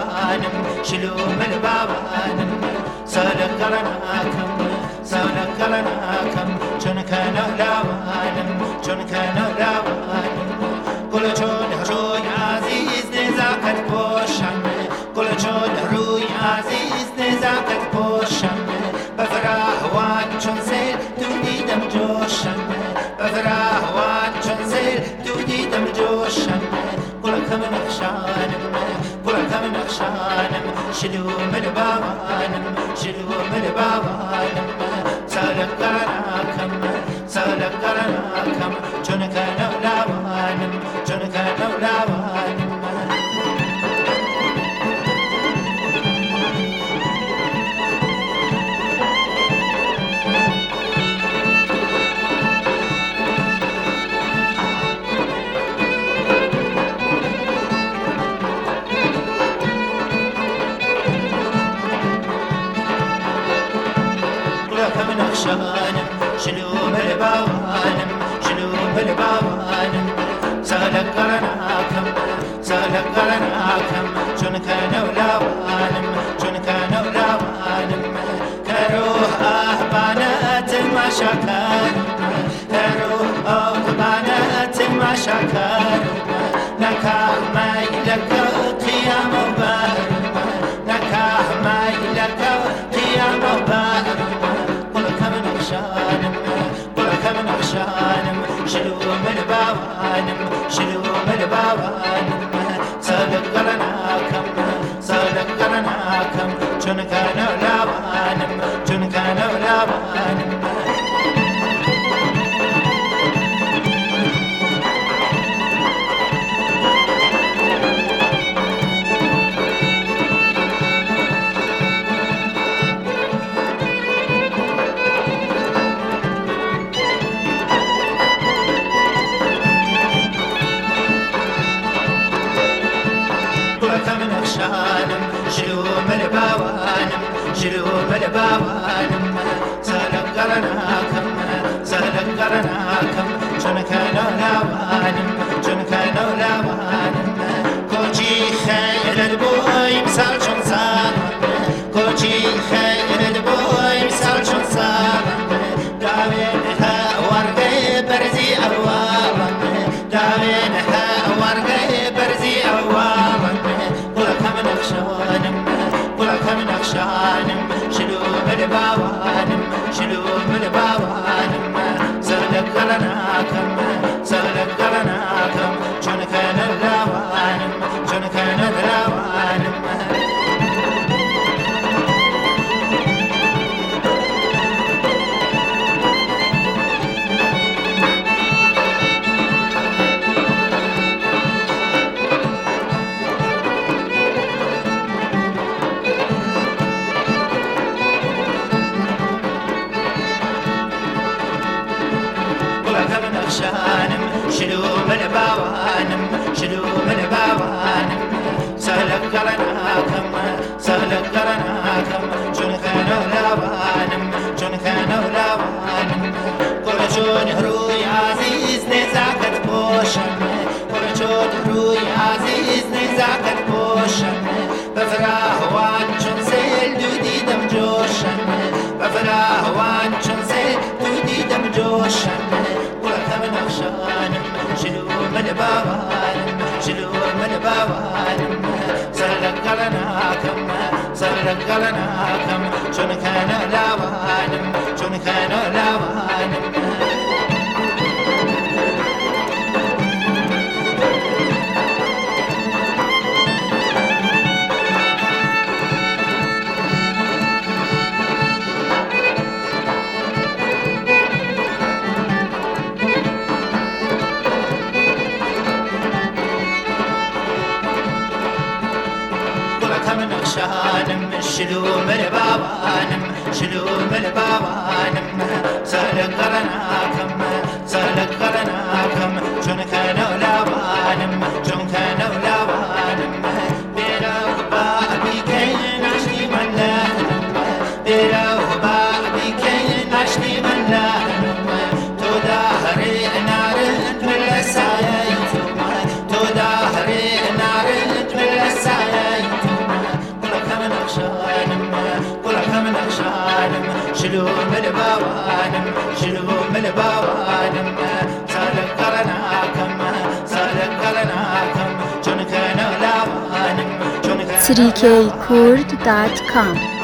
البابانم شلوم البابانم سالك قرناكم سالك قرناكم چون كانوا لوانم چون كانوا لوانم كل چون روی عزیز نزاکت پوشم كل چون روی عزیز نزاکت پوشم بفراهوان چون سیل تو دیدم جوشم بفراهوان چون سیل تو دیدم جوشم كلكم نخشانم كلكم نخشانم شلوم البابانم شلوم البابانم سالك قرناكم سالك قرناكم چون كانوا لوانم چون كانوا لوانم نخشانم شلوم البوانم شلوم البوانم سالك قرناكم سالك قرناكم چون كانوا لوانم چون كانوا لوانم كروح بنات ما شكر كروح بنات ما شكر نكاح ميلك قيام وبهر نكاح ميلك قيام وبهر كلكم نخشانم شلوم البوانم شلوم البوانم سالك قرناكم سالك قرناكم چون كانوا لوانم چون كانوا لوانم شلوم البوانم شلوم البوانم سالك قرناكم سالك قرناكم چون كانوا لوانم چون كانوا لوانم كوچي خير البوي مثال چون سالم كوچي خير البوي مثال چون سالم داوينها ورقه برزي اروام داوينها ورقه برزي اروام كلكم نخشانم شلوم البوانم شلوم البوانم سالك قرناكم سالك قرناكم چون كانوا لوانم چون كانوا لوانم شلوم البوانم شلوم البوانم سالك قرناكم سالك قرناكم چون كانوا لوانم چون كانوا لوانم كل چون روی عزیز نزاکت پوشم كل چون روی عزیز نزاکت پوشم بفراهوان چون سیل دو دیدم جوشم بفراهوان چون سیل دو دیدم جوشم كلكم نخشانم شلوم البوانم شلوم البوانم سالك قرناكم سالك قرناكم چون كانوا لوانم چون كانوا لوانم شلوم البوانم شلوم البوانم سالك قرناكم سالك قرناكم چون كانوا لوانم چون كانوا لوانم بيرو بابي كين عشتي من لهنم بيرو بابي كين عشتي من لهنم تو دهري نارد من لسايتم تو دهري نارد من لسايتم 3kkurd.com